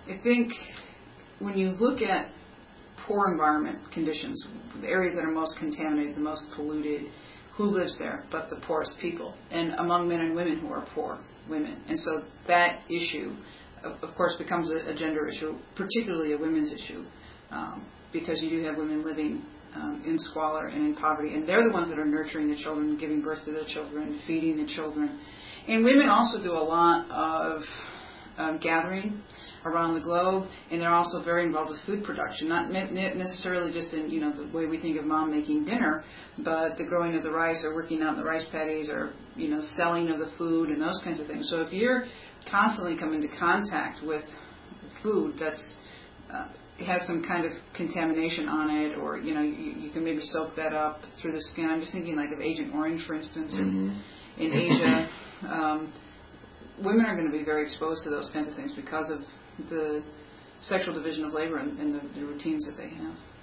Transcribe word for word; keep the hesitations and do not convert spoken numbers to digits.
I think when you look at poor environment conditions, the areas that are most contaminated, the most polluted, who lives there but the poorest people, and among men and women who are poor women. And so that issue, of, of course, becomes a, a gender issue, particularly a women's issue, um, because you do have women living um, in squalor and in poverty, and they're the ones that are nurturing the children, giving birth to the children, feeding the children. And women also do a lot of um, gathering around the globe, and they're also very involved with food production, not necessarily just in, you know, the way we think of mom making dinner, but the growing of the rice, or working out in the rice paddies, or, you know, selling of the food and those kinds of things. So if you're constantly coming into contact with food that's uh, has some kind of contamination on it, or, you know, you, you can maybe soak that up through the skin. I'm just thinking like of Agent Orange, for instance, mm-hmm. in, in Asia. Um, women are going to be very exposed to those kinds of things because of the sexual division of labor and, and the, the routines that they have.